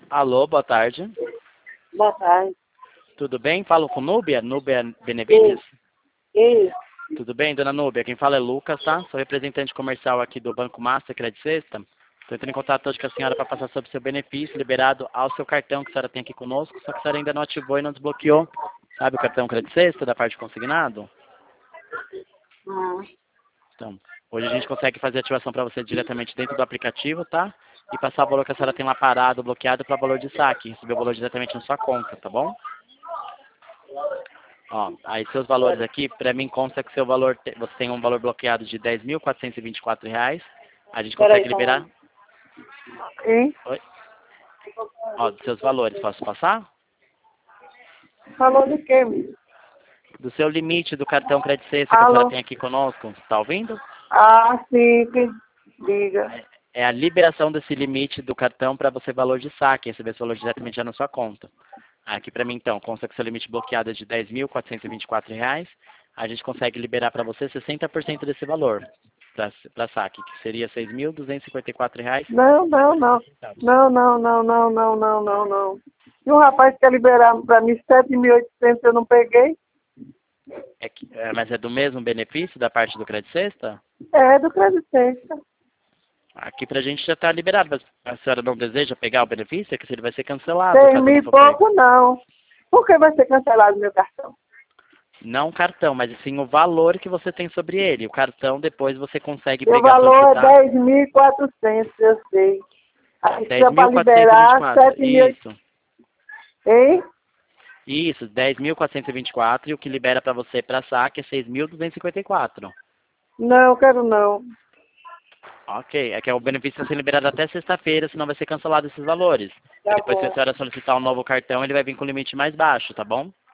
Alô, boa tarde. Boa tarde. Tudo bem? Falo com Núbia? Núbia Benevides? Isso. Tudo bem, dona Núbia? Quem fala é Lucas, tá? Sou representante comercial aqui do Banco Master Credit Sexta. Estou entrando em contato hoje com a senhora para passar sobre o seu benefício liberado ao seu cartão que a senhora tem aqui conosco, só que a senhora ainda não ativou e não desbloqueou. Sabe o cartão Credit Sexta da parte consignado? Então, hoje a gente consegue fazer a ativação para você diretamente dentro do aplicativo, tá? E passar o valor que a senhora tem lá parado, bloqueado, para valor de saque. Receber o valor diretamente na sua conta, tá bom? Ó, aí seus valores aqui, para mim consta que seu valor, você tem um valor bloqueado de R$ 10.424. A gente consegue liberar... Hein? Oi? Ó, dos seus valores, posso passar? Falou de quê, menino? Do seu limite do cartão Credit Sexta que a senhora Alô? tem aqui conosco, tá ouvindo? Ah, sim, que diga. É a liberação desse limite do cartão para você valor de saque, receber esse valor diretamente já na sua conta. Aqui para mim então, consta que seu limite bloqueado é de R$ 10.424. A gente consegue liberar para você 60% desse valor para saque, que seria R$ 6.254. Não, não, não. Não, não, não, não, não, não, não, não. E o rapaz quer liberar para mim 7.800, eu não peguei? Mas é do mesmo benefício da parte do Credit Sexta? É, do Credit Sexta. Aqui pra gente já está liberado, mas a senhora não deseja pegar o benefício? É que ele vai ser cancelado. 6 Caso mil não e for pego. pouco, não. Por que vai ser cancelado meu cartão? Não o cartão, mas sim o valor que você tem sobre ele. O cartão depois você consegue Meu pegar, valor solicitar. é 10.400, eu sei. Aí Dez precisa mil para quatrocentos e vinte e liberar quatro. 7.800. Isso. Hein? Isso, 10.424 e o que libera para você para saque é 6.254. Não, quero não. Ok, é que o benefício vai ser liberado até sexta-feira, senão vai ser cancelado esses valores. E Tá depois, se a bom. senhora solicitar um novo cartão, ele vai vir com limite mais baixo, tá bom?